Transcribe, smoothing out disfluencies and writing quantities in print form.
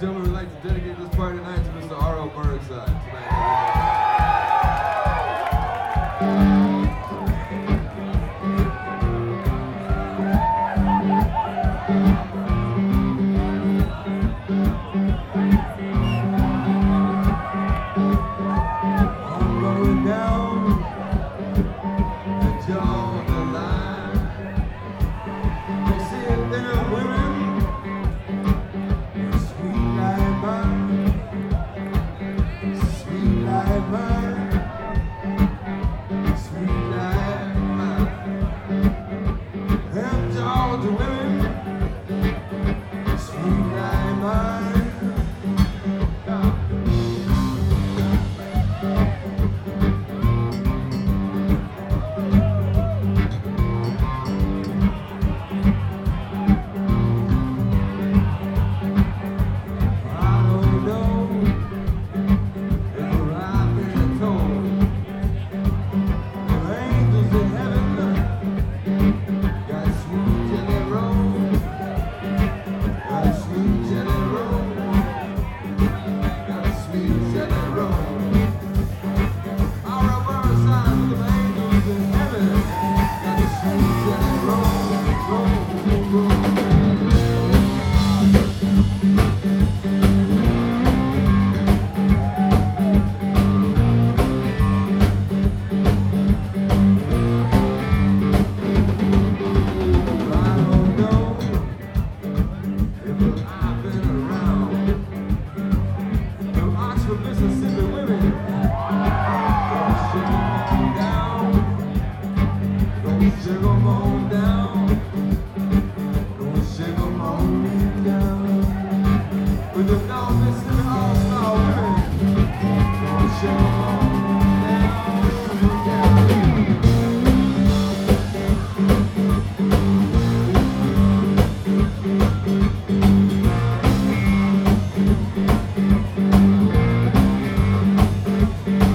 gentlemen, we'd like to dedicate this party tonight to Mr. R.L. Burnside. I'm going down the Georgia line. They see them women. Mississippi women, don't shake 'em on down, don't shake 'em on